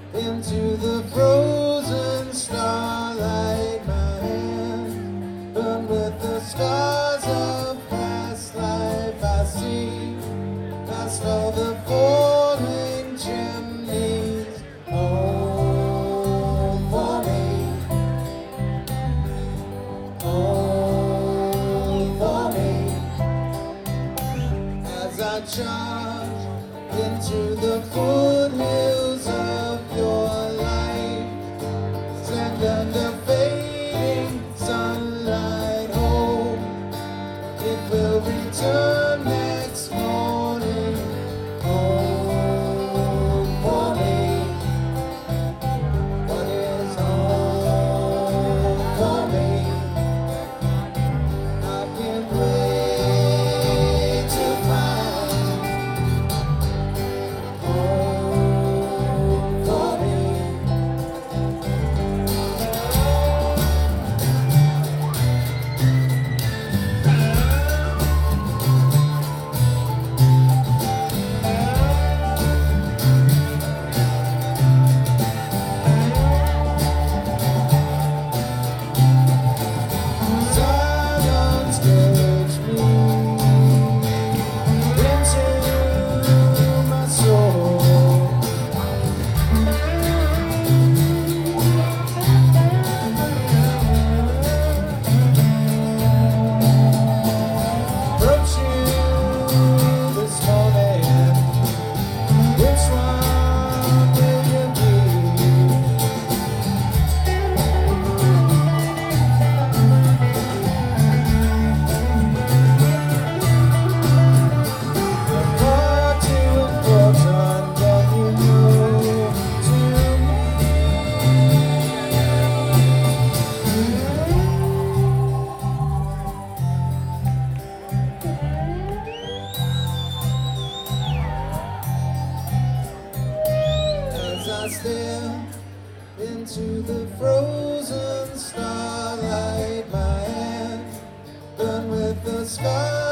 into the frozen starlight. My hand burned with the scars of past life. I see past all the falling chimneys. Home for me, home for me. As I charge into the foothills of your life, stand under fading sunlight. Home, it will return next morning. Home for me. What is home for me? I can't wait to find home for me. Silence takes me into my soul. Approach you this morning. Which one will you be? Far too important that you know to as I stare into the frozen starlight. My hand burned with the scars